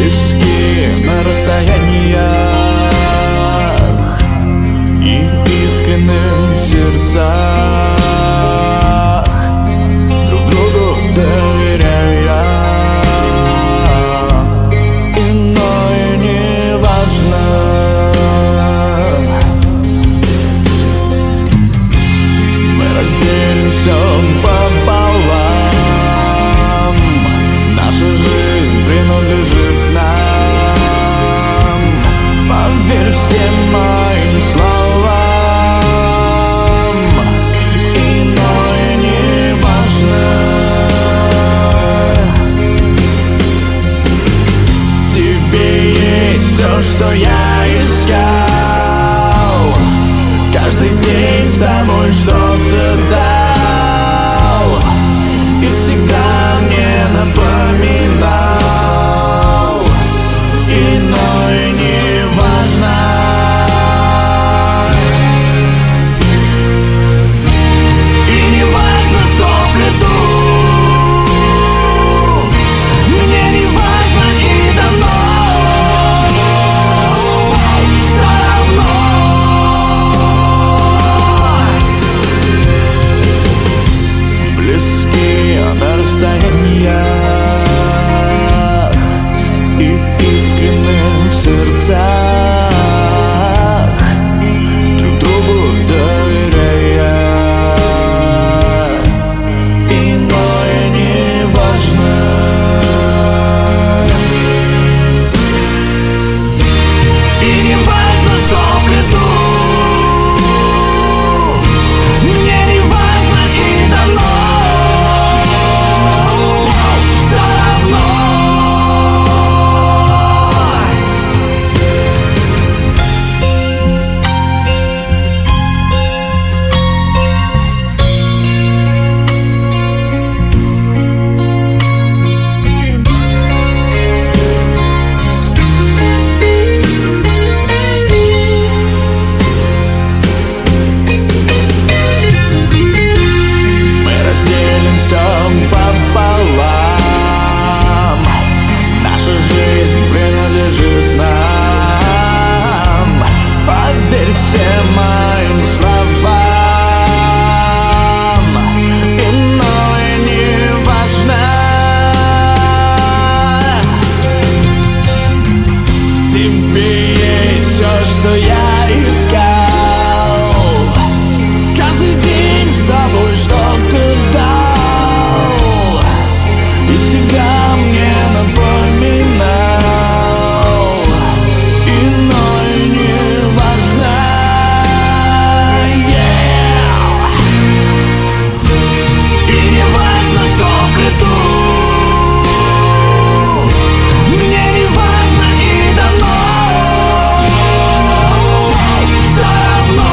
близки на расстояниях и искренним в сердцах, друг другу доверяя. Иное не важно. Мы разделим все пополам. Наша жизнь принадлежит нам. Поверь всем моим словам. Иное не важно. В тебе есть все, что я искал. Каждый день с тобой что-то дал и всегда мне напоминал. Иное не важно. И не важно, что в лету. Мне не важно и давно. Все равно. Близки на расстояниях и искренне в сердцах, друг другу доверяя. Иное не важно. И не важно, что в лету. Мне не важно и давно. Все равно. Мы разделим все пополам. Наша жизнь принадлежит нам. Поверь всем моим словам. Иное не важно. В тебе есть все, что я искал. Каждый день с тобой что-то дал и всегда мне напоминал. Иное не важно. И не важно, что в лету. Мне не важно и давно. Все равно.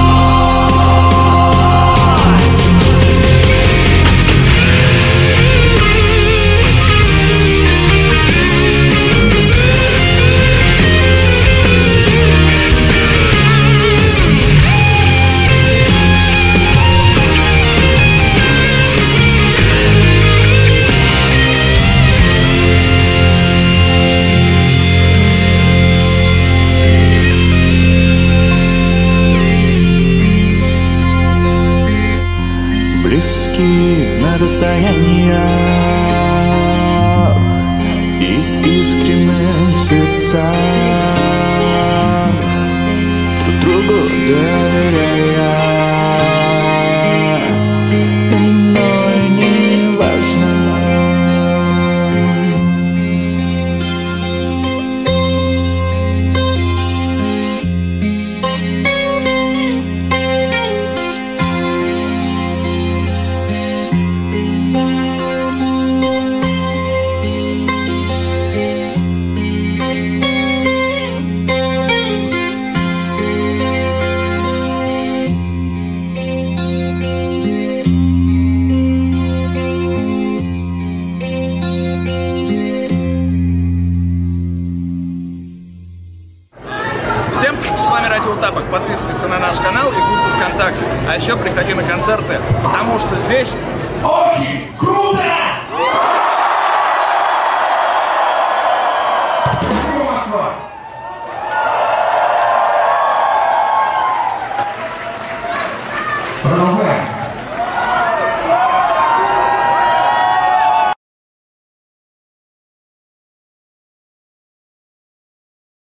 Близки на расстояниях и искренне в сердцах, друг другу доверяя. Иное не важно. Всем, с вами Радио Тапок. Подписывайся на наш канал и группу ВКонтакте. А еще приходи на концерты, потому что здесь очень круто! Продолжаем.